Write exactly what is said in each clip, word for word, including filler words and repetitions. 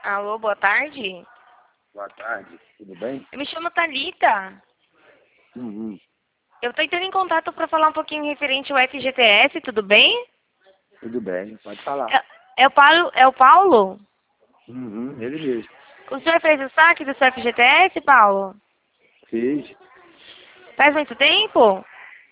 Alô, boa tarde. Boa tarde, tudo bem? Eu me chamo Thalita. Uhum. Eu tô entrando em contato para falar um pouquinho referente ao F G T S, tudo bem? Tudo bem, pode falar. É, é o Paulo? É o Paulo? Uhum, ele mesmo. O senhor fez o saque do seu F G T S, Paulo? Fiz, Faz muito tempo?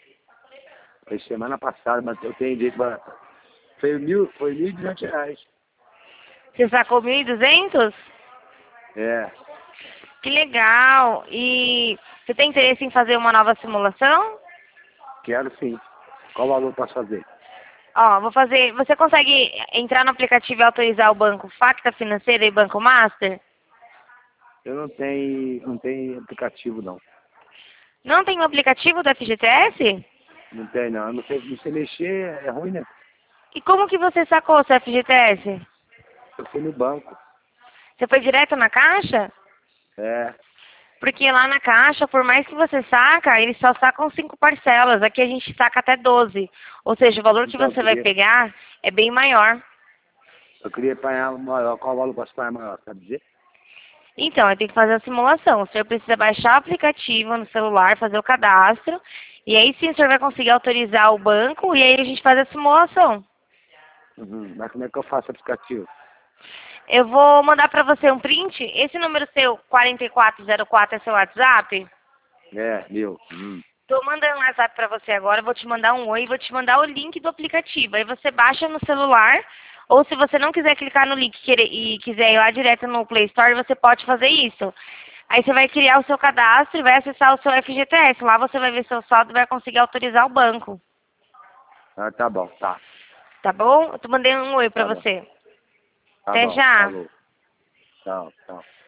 fez semana passada, mas eu tenho direito para... Foi mil, foi mil e duzentos reais. Você sacou mil e duzentos? É, Que legal. E você tem interesse em fazer uma nova simulação? quero sim. Qual valor posso fazer? Ó, vou fazer... Você consegue entrar no aplicativo e autorizar o banco Facta Financeira e Banco Master? Eu não tenho, não tenho aplicativo não. Não tem o aplicativo do F G T S? Não tem não, eu não sei, não sei mexer, é ruim, né? E como que você sacou o seu F G T S? Eu fui no banco. Você foi direto na caixa? É, Porque lá na caixa, por mais que você saca, eles só sacam cinco parcelas. Aqui a gente saca até doze. Ou seja, o valor que então eu você vai queria, pegar é bem maior. eu queria pagar maior. Qual valor posso pagar maior, sabe dizer? Então, eu tenho que fazer a simulação. O senhor precisa baixar o aplicativo no celular, fazer o cadastro. E aí sim o senhor vai conseguir autorizar o banco e aí a gente faz a simulação. Uhum. Mas como é que eu faço o aplicativo? Eu vou mandar pra você um print. Esse número seu, quatro quatro zero quatro, é seu WhatsApp? É, meu. Hum. Tô mandando um WhatsApp pra você agora, vou te mandar um oi, vou te mandar o link do aplicativo. Aí você baixa no celular, ou se você não quiser clicar no link querer- e quiser ir lá direto no Play Store, você pode fazer isso. Aí você vai criar o seu cadastro e vai acessar o seu F G T S. Lá você vai ver seu saldo e vai conseguir autorizar o banco. Ah, tá bom, tá. Tá bom? Eu tô mandando um oi pra Tá bom. você. Tá Até bom, já. falou. Tchau, tchau.